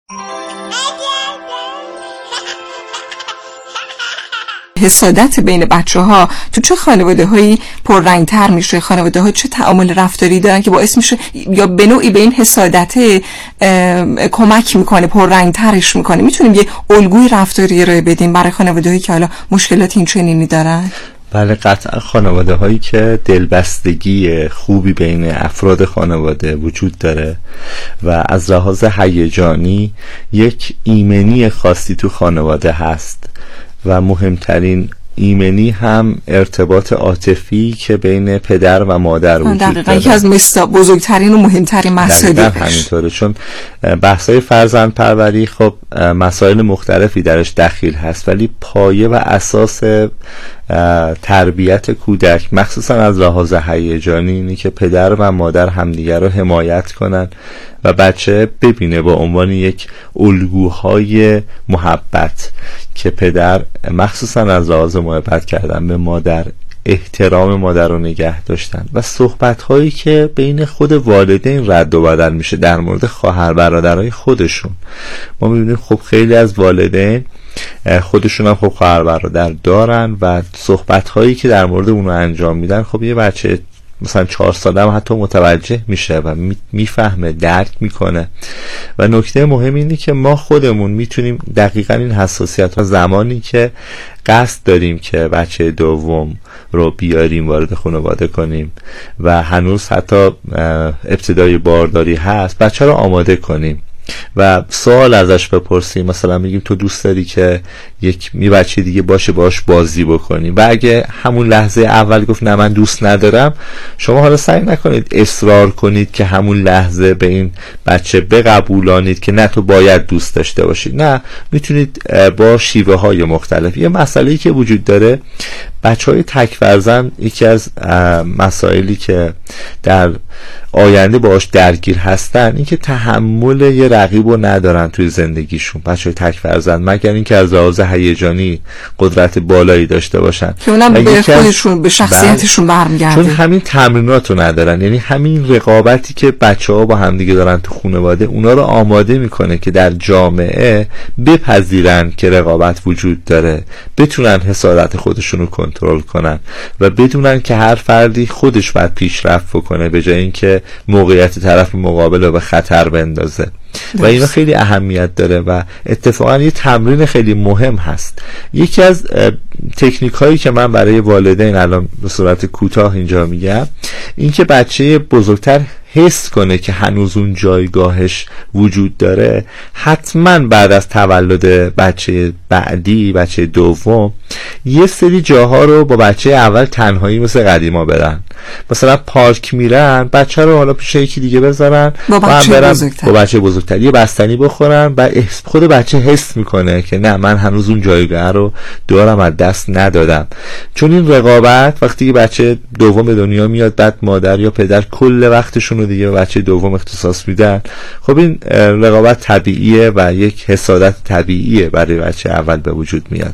حسادت بین بچه‌ها تو چه خانواده‌هایی پررنگ‌تر میشه؟ خانواده‌ها چه تعامل رفتاری دارن که باعث میشه یا به نوعی به این حسادت کمک میکنه، پررنگ‌ترش میکنه؟ میتونیم یه الگوی رفتاری ارائه بدیم برای خانواده‌هایی که حالا مشکلات این چنینی دارن؟ بله، قطعا خانواده هایی که دلبستگی خوبی بین افراد خانواده وجود داره و از لحاظ هیجانی یک ایمنی خاصی تو خانواده هست و مهمترین ایمنی هم ارتباط عاطفی که بین پدر و مادر وجود داره. دقیقاً یکی از بزرگترین و مهمترین مسائل همینطوره، چون بحث‌های فرزند پروری خب مسائل مختلفی درش دخیل هست، ولی پایه و اساس تربیت کودک مخصوصا از لحاظ هیجانی اینه که پدر و مادر همدیگر رو حمایت کنن و بچه ببینه با عنوان یک الگوهای محبت که پدر مخصوصا از لحاظ محبت کردن به مادر احترام مادر رو نگه داشتن و صحبت‌هایی که بین خود والدین رد و بدل میشه در مورد خواهر برادرای خودشون. ما می‌بینیم خب خیلی از والدین خودشون هم خب خواهر برادر دارن و صحبت‌هایی که در مورد اونو انجام میدن خب یه بچه مثلا 4 ساله هم حتی متوجه میشه و میفهمه، درک میکنه. و نکته مهم اینه که ما خودمون میتونیم دقیقا این حساسیت ها زمانی که قصد داریم که بچه دوم رو بیاریم وارد خانواده کنیم و هنوز حتی ابتدای بارداری هست، بچه رو آماده کنیم و سوال ازش بپرسیم. مثلا میگیم تو دوست داری که یک بچه دیگه باشه باش بازی بکنیم و اگه همون لحظه اول گفت نه من دوست ندارم، شما حالا سعی نکنید اصرار کنید که همون لحظه به این بچه بقبولانید که نه تو باید دوست داشته باشید. نه، میتونید با شیوه های مختلف. یه مسئله‌ای که وجود داره، بچه‌های تک فرزند یکی از مسائلی که در آینده باهاش درگیر هستن این که تحمل یه رقیبو ندارن توی زندگیشون. بچه‌های تک فرزند مگر اینکه از لحاظ هیجانی قدرت بالایی داشته باشن که اونم به خودشون به شخصیتشون برمیگرده، چون همین تمریناتو ندارن. یعنی همین رقابتی که بچه‌ها با همدیگه دارن تو خانواده اونا رو آماده میکنه که در جامعه بپذیرن که رقابت وجود داره، بتونن حسادت خودشون رو کنترل کنن و بدونن که هر فردی خودش باید پیشرفت بکنه به جای اینکه موقعیت طرف مقابل رو به خطر بندازه. و اینا خیلی اهمیت داره و اتفاقا یه تمرین خیلی مهم هست. یکی از تکنیک هایی که من برای والدین الان به صورت کوتاه اینجا میگم این که بچه بزرگتر حس کنه که هنوز اون جایگاهش وجود داره، حتما بعد از تولد بچه بعدی، بچه دوم، یه سری جاها رو با بچه اول تنهایی مثل قدیما برن. مثلا پارک میرن، بچه رو حالا پیش یکی دیگه بذارن با بچه بزرگتر یه بستنی بخورن و خود بچه حس میکنه که نه من هنوز اون جایگاه رو دارم، از دست ندادم. چون این رقابت وقتی که بچه دوم به دنیا میاد، بعد مادر یا پدر کل وقتشون رو دیگه به بچه دوم اختصاص میدن، خب این رقابت طبیعیه و یک حسادت طبیعیه برای بچه اول به وجود میاد.